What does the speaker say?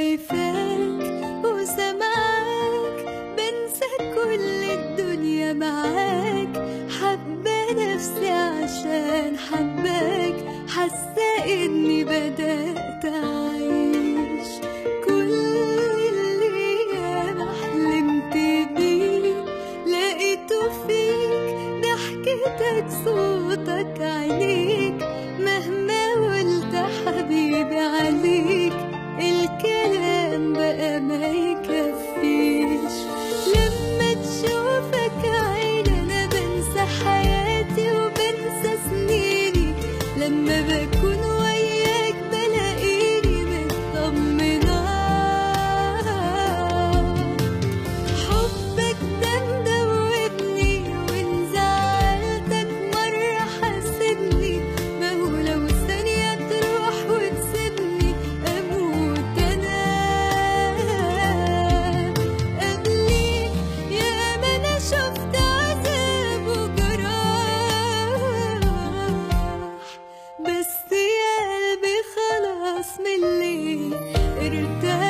شايفاك وسامعاك، بنسى كل الدنيا معاك. حابة نفسي عشان حباك، حاسة اني بدأت اعيش كل اللي انا حلمت بيه لقيته فيك. ضحكتك، صوتك، عينيك، مهما قلت حبيبي عليك الكلام بقى ما يكفيش. لما تشوفك عيني انا بنسى حياتي وبنسى سنيني، لما بكون وياك بلاقيني مطمنة. حبك ده مدوبني، وإن زعلتك مرة حاسبني. ما هو لو ثانية تروح وتسيبني أموت أنا قبليك. ياما أنا شفت عذاب وجراح، بس يا قلبي خلاص من الليل ارتاح.